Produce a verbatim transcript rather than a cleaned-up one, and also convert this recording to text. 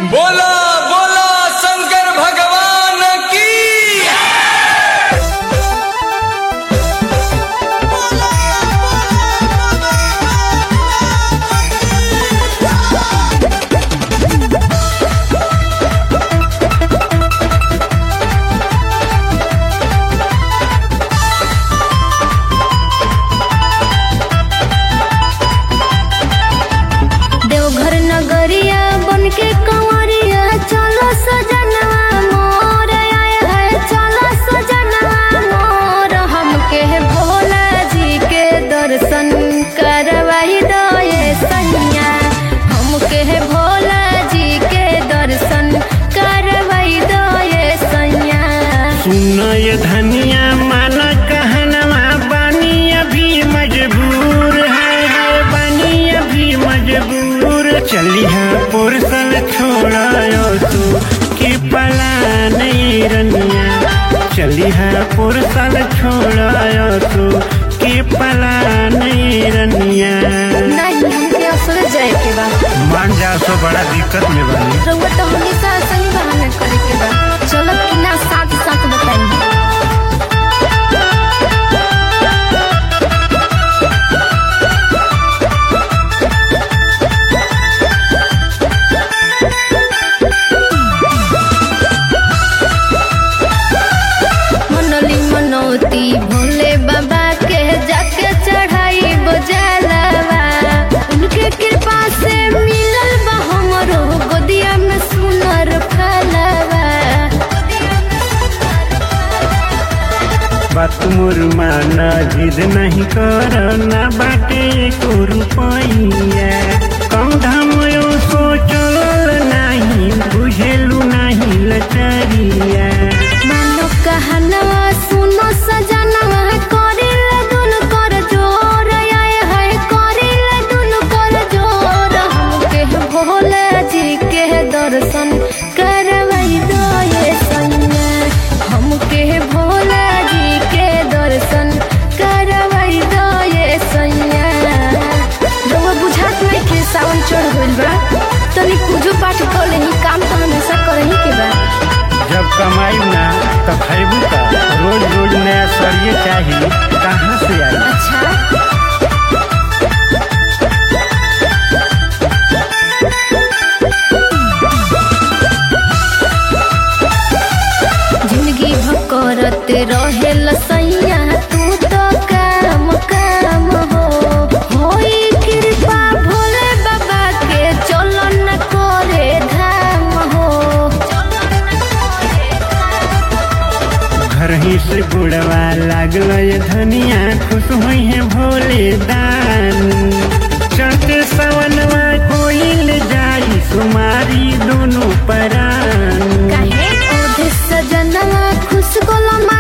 बोला बोला शंकर भगवान की। देवघर नगरिया बन के कंवरिया चलो सजनवा मोर आया है, चलो सजनवा मोर हमके भोला जी के दर्शन करवाई दो ये सैया, हमके भोला जी के दर्शन करवाई दो ये सैया। सुन ये धनिया माना कहनवा बानी अभी मजबूर है, है बानी अभी मजबूर। चली है पुरसल छोड़ायो तू कि पला नहीं रनिया, चली है पुरसल छोड़ायो तू कि पला नहीं रनिया। नहीं हमके असल जाए के बा, मान जा तो बड़ा दिक्कत में बनी। रउआ तो हमेशा सही बहाना करे के बा, चलो कि ना साथ साथ बताएंगे। मनली मनौती भोले बाबा के जाके चढ़ाई बोझलवा, उनके कृपा से मिलल बा हमरो गोदिया में सुनर फलवा। बात मोर माना जिद नहीं कर ना बाटे को रुपैया, कम धाम यो सोचल नहीं बुझेलू नहीं लचरिया। मानो कहनवा सुनो सजनवा करिल दुन कर जोर आए है, करिल दुन कर जोर हमके भोला जी के दर्शन करवाई दो ये सैया, हमके भोला जी के दर्शन करवाई दो ये सैया। रउआ बुझात नहीं के सावन चढ़ गइल बा, तनी पूजो पाठ कर लेही, काम तो हमेशा करही के बा। जब कमाई ना तो खैबू का, रोज रोज नया सरिये चाहिए कहाँ से आई। अच्छा जिंदगी भकरत रहे लसैया तू तो काम काम हो, होई कृपा भोले बाबा के चलो न करे धाम हो। घर ही से बुढ़वा लागल ये धनिया खुश हुई है भोले दान। चढ़ते सवनवा कोई ले जाई सुमारी दोनों परान। काहे ओढ़े सजनवा खुश गोला